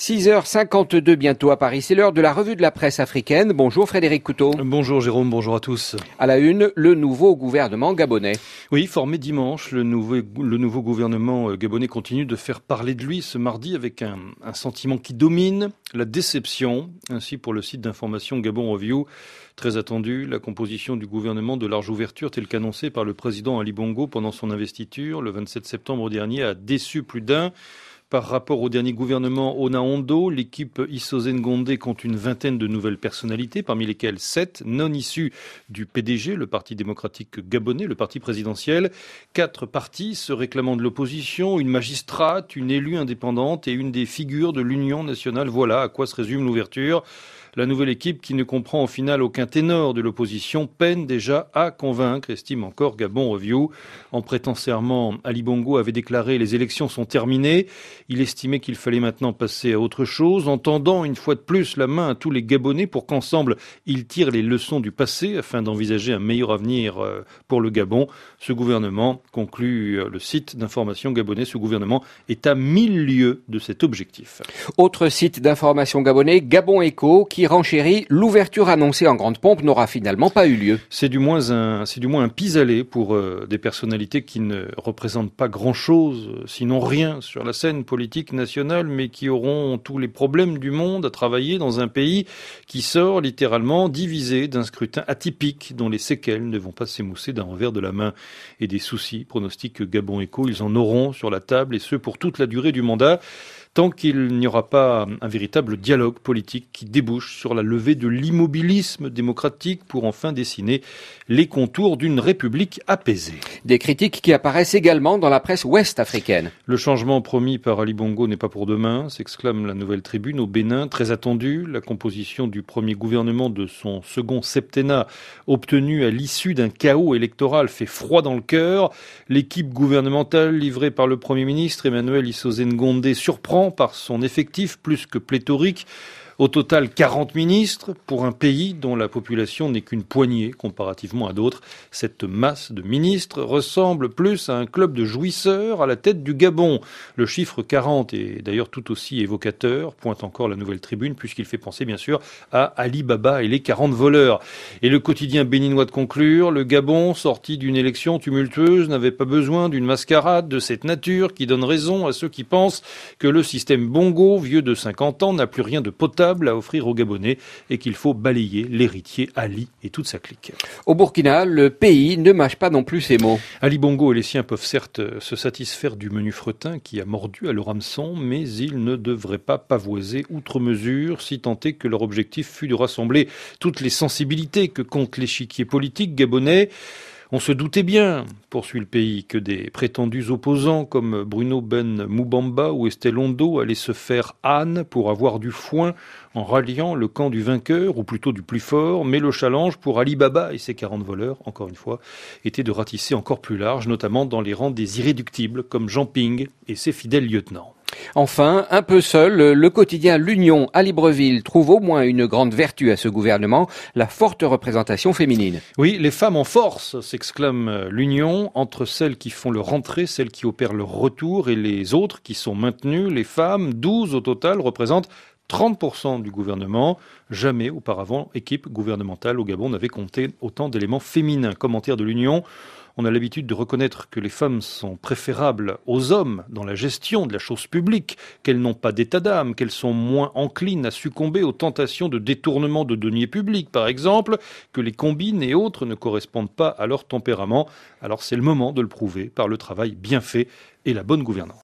6h52 bientôt à Paris, c'est l'heure de la revue de la presse africaine. Bonjour Frédéric Couteau. Bonjour Jérôme, bonjour à tous. À la une, le nouveau gouvernement gabonais. Oui, formé dimanche, le nouveau gouvernement gabonais continue de faire parler de lui ce mardi avec un sentiment qui domine, la déception. Ainsi pour le site d'information Gabon Review, très attendu, la composition du gouvernement de large ouverture tel qu'annoncé par le président Ali Bongo pendant son investiture le 27 septembre dernier a déçu plus d'un. Par rapport au dernier gouvernement Ona-Ondo, l'équipe Issoze Ngondé compte une vingtaine de nouvelles personnalités, parmi lesquelles 7 non issues du PDG, le Parti démocratique gabonais, le parti présidentiel. 4 partis se réclamant de l'opposition, une magistrate, une élue indépendante et une des figures de l'Union nationale. Voilà à quoi se résume l'ouverture. La nouvelle équipe, qui ne comprend au final aucun ténor de l'opposition, peine déjà à convaincre, estime encore Gabon Review. En prêtant serment, Ali Bongo avait déclaré « Les élections sont terminées ». Il estimait qu'il fallait maintenant passer à autre chose, en tendant une fois de plus la main à tous les Gabonais pour qu'ensemble, ils tirent les leçons du passé afin d'envisager un meilleur avenir pour le Gabon. Ce gouvernement, conclut le site d'information gabonais, ce gouvernement est à 1000 lieues de cet objectif. Autre site d'information gabonais, Gabon Echo, qui renchérit, l'ouverture annoncée en grande pompe n'aura finalement pas eu lieu. C'est du moins un pis-aller pour des personnalités qui ne représentent pas grand-chose, sinon rien sur la scène politique nationale, mais qui auront tous les problèmes du monde à travailler dans un pays qui sort littéralement divisé d'un scrutin atypique dont les séquelles ne vont pas s'émousser d'un revers de la main. Et des soucis, pronostique Gabon Echo, ils en auront sur la table, et ce pour toute la durée du mandat, tant qu'il n'y aura pas un véritable dialogue politique qui débouche sur la levée de l'immobilisme démocratique pour enfin dessiner les contours d'une république apaisée. Des critiques qui apparaissent également dans la presse ouest-africaine. Le changement promis par Ali Bongo n'est pas pour demain, s'exclame la Nouvelle Tribune. Au Bénin, très attendu, la composition du premier gouvernement de son second septennat, obtenu à l'issue d'un chaos électoral, fait froid dans le cœur. L'équipe gouvernementale livrée par le Premier ministre Emmanuel Issoze Ngondé surprend par son effectif plus que pléthorique. Au total, 40 ministres pour un pays dont la population n'est qu'une poignée comparativement à d'autres. Cette masse de ministres ressemble plus à un club de jouisseurs à la tête du Gabon. Le chiffre 40 est d'ailleurs tout aussi évocateur, pointe encore la Nouvelle Tribune, puisqu'il fait penser bien sûr à Ali Baba et les 40 voleurs. Et le quotidien béninois de conclure, le Gabon, sorti d'une élection tumultueuse, n'avait pas besoin d'une mascarade de cette nature qui donne raison à ceux qui pensent que le système Bongo, vieux de 50 ans, n'a plus rien de potable à offrir aux Gabonais et qu'il faut balayer l'héritier Ali et toute sa clique. Au Burkina, le pays ne mâche pas non plus ses mots. Ali Bongo et les siens peuvent certes se satisfaire du menu fretin qui a mordu à leur hameçon, mais ils ne devraient pas pavoiser outre mesure, si tant est que leur objectif fut de rassembler toutes les sensibilités que compte l'échiquier politique gabonais. On se doutait bien, poursuit le pays, que des prétendus opposants comme Bruno Ben Moubamba ou Estelle Ondo allaient se faire âne pour avoir du foin en ralliant le camp du vainqueur, ou plutôt du plus fort, mais le challenge pour Ali Baba et ses 40 voleurs, encore une fois, était de ratisser encore plus large, notamment dans les rangs des irréductibles comme Jean Ping et ses fidèles lieutenants. Enfin, un peu seul, le quotidien L'Union à Libreville trouve au moins une grande vertu à ce gouvernement, la forte représentation féminine. Oui, les femmes en force, s'exclame l'Union, entre celles qui font leur entrée, celles qui opèrent leur retour et les autres qui sont maintenues. Les femmes, 12 au total, représentent 30% du gouvernement. Jamais auparavant, équipe gouvernementale au Gabon n'avait compté autant d'éléments féminins. Commentaire de l'Union. On a l'habitude de reconnaître que les femmes sont préférables aux hommes dans la gestion de la chose publique, qu'elles n'ont pas d'état d'âme, qu'elles sont moins enclines à succomber aux tentations de détournement de deniers publics, par exemple, que les combines et autres ne correspondent pas à leur tempérament. Alors c'est le moment de le prouver par le travail bien fait et la bonne gouvernance.